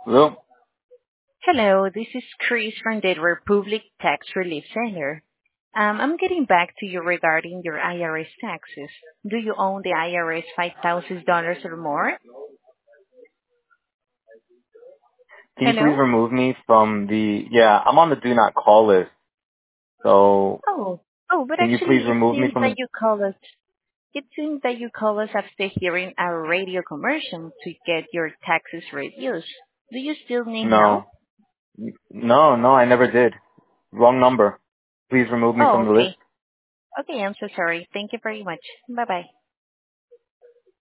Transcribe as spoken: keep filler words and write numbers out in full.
Hello? Hello, this is Chris from the Republic Tax Relief Center. Um, I'm getting back to you regarding your I R S taxes. Do you own the I R S five thousand dollars or more? Can you please Hello? remove me from the, yeah, I'm on the do not call list. So Oh, oh, but can you please actually it remove me seems from that the, you call us. It seems that you call us after hearing our radio commercial to get your taxes reduced. Do you still need help? no, no, no, I never did. Wrong number. Please remove me Oh, from the list. okay. Okay, I'm so sorry. Thank you very much. Bye-bye.